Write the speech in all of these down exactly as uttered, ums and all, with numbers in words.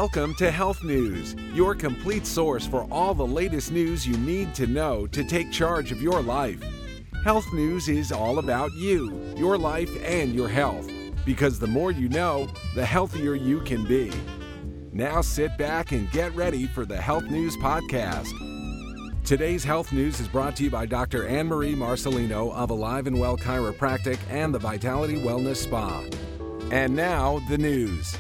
Welcome to Health News, your complete source for all the latest news you need to know to take charge of your life. Health News is all about you, your life, and your health, because the more you know, the healthier you can be. Now sit back and get ready for the Health News Podcast. Today's Health News is brought to you by Doctor Anne-Marie Marcelino of Alive and Well Chiropractic and the Vitality Wellness Spa. And now, the news.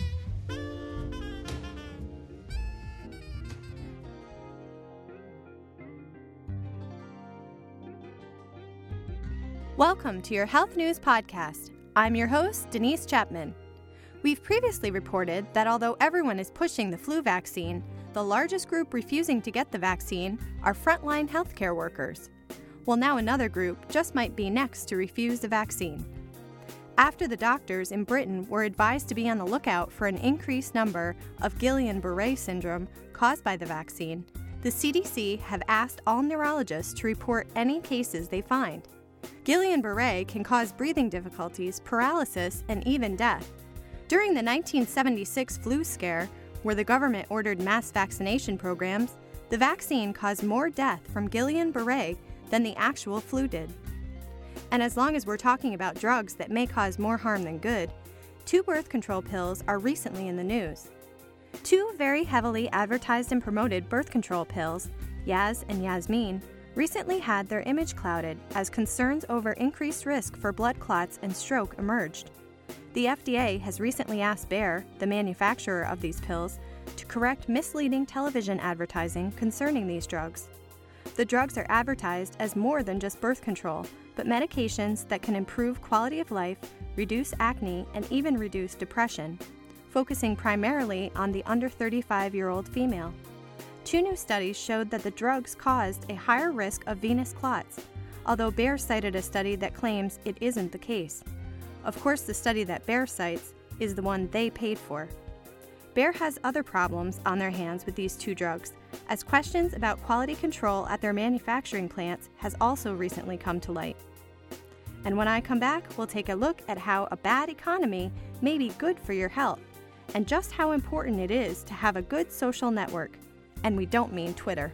Welcome to your Health News Podcast. I'm your host, Denise Chapman. We've previously reported that although everyone is pushing the flu vaccine, the largest group refusing to get the vaccine are frontline healthcare workers. Well, now another group just might be next to refuse the vaccine. After the doctors in Britain were advised to be on the lookout for an increased number of Guillain-Barré syndrome caused by the vaccine, the C D C have asked all neurologists to report any cases they find. Guillain-Barré can cause breathing difficulties, paralysis, and even death. During the nineteen seventy-six flu scare, where the government ordered mass vaccination programs, the vaccine caused more death from Guillain-Barré than the actual flu did. And as long as we're talking about drugs that may cause more harm than good, two birth control pills are recently in the news. Two very heavily advertised and promoted birth control pills, Yaz and Yasmin, recently had their image clouded as concerns over increased risk for blood clots and stroke emerged. The F D A has recently asked Bayer, the manufacturer of these pills, to correct misleading television advertising concerning these drugs. The drugs are advertised as more than just birth control, but medications that can improve quality of life, reduce acne, and even reduce depression, focusing primarily on the under thirty-five-year-old female. Two new studies showed that the drugs caused a higher risk of venous clots, although Bayer cited a study that claims it isn't the case. Of course, the study that Bayer cites is the one they paid for. Bayer has other problems on their hands with these two drugs, as questions about quality control at their manufacturing plants has also recently come to light. And when I come back, we'll take a look at how a bad economy may be good for your health, and just how important it is to have a good social network. And we don't mean Twitter.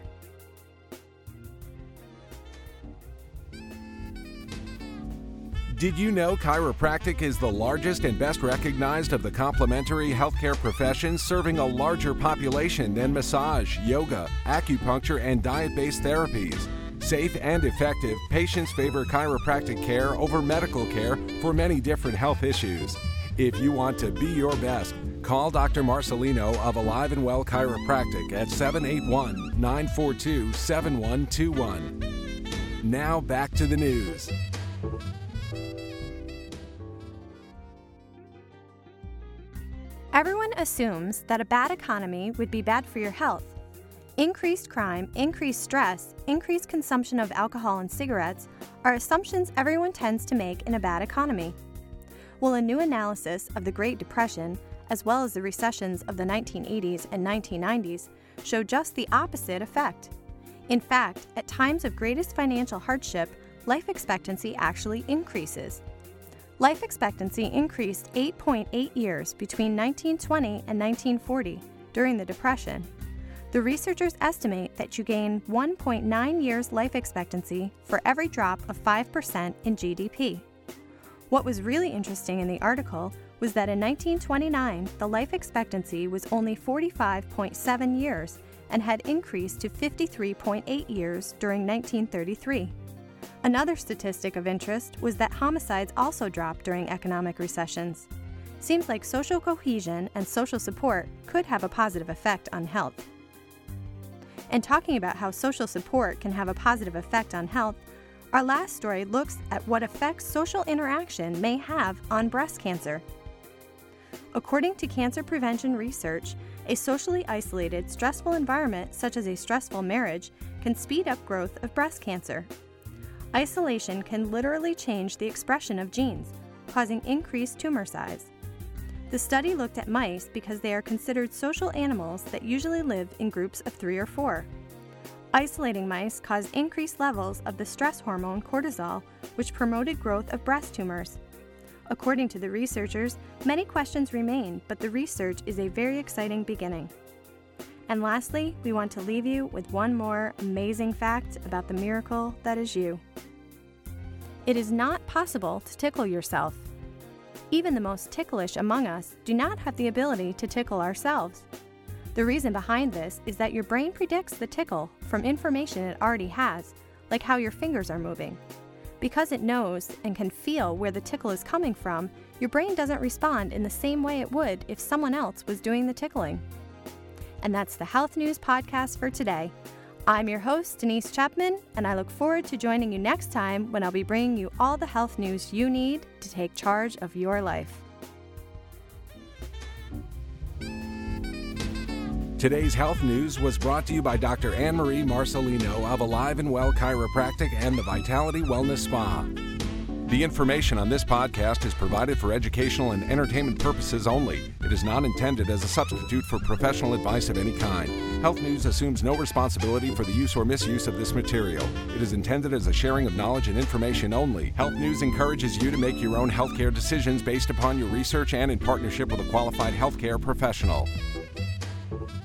Did you know chiropractic is the largest and best recognized of the complementary healthcare professions, serving a larger population than massage, yoga, acupuncture, and diet-based therapies? Safe and effective, patients favor chiropractic care over medical care for many different health issues. If you want to be your best, call Doctor Marcelino of Alive and Well Chiropractic at seven eight one, nine four two, seven one two one. Now back to the news. Everyone assumes that a bad economy would be bad for your health. Increased crime, increased stress, increased consumption of alcohol and cigarettes are assumptions everyone tends to make in a bad economy. Well, a new analysis of the Great Depression, as well as the recessions of the nineteen eighties and nineteen nineties, show just the opposite effect. In fact, at times of greatest financial hardship, life expectancy actually increases. Life expectancy increased eight point eight years between nineteen twenty and nineteen forty during the Depression. The researchers estimate that you gain one point nine years life expectancy for every drop of five percent in G D P. What was really interesting in the article was that in nineteen twenty-nine, the life expectancy was only forty-five point seven years and had increased to fifty-three point eight years during nineteen thirty-three. Another statistic of interest was that homicides also dropped during economic recessions. Seems like social cohesion and social support could have a positive effect on health. And talking about how social support can have a positive effect on health, our last story looks at what effects social interaction may have on breast cancer. According to cancer prevention research, a socially isolated, stressful environment such as a stressful marriage can speed up growth of breast cancer. Isolation can literally change the expression of genes, causing increased tumor size. The study looked at mice because they are considered social animals that usually live in groups of three or four. Isolating mice caused increased levels of the stress hormone cortisol, which promoted growth of breast tumors. According to the researchers, many questions remain, but the research is a very exciting beginning. And lastly, we want to leave you with one more amazing fact about the miracle that is you. It is not possible to tickle yourself. Even the most ticklish among us do not have the ability to tickle ourselves. The reason behind this is that your brain predicts the tickle from information it already has, like how your fingers are moving. Because it knows and can feel where the tickle is coming from, your brain doesn't respond in the same way it would if someone else was doing the tickling. And that's the Health News Podcast for today. I'm your host, Denise Chapman, and I look forward to joining you next time when I'll be bringing you all the health news you need to take charge of your life. Today's health news was brought to you by Doctor Anne-Marie Marcelino of Alive and Well Chiropractic and the Vitality Wellness Spa. The information on this podcast is provided for educational and entertainment purposes only. It is not intended as a substitute for professional advice of any kind. Health News assumes no responsibility for the use or misuse of this material. It is intended as a sharing of knowledge and information only. Health News encourages you to make your own healthcare decisions based upon your research and in partnership with a qualified healthcare professional.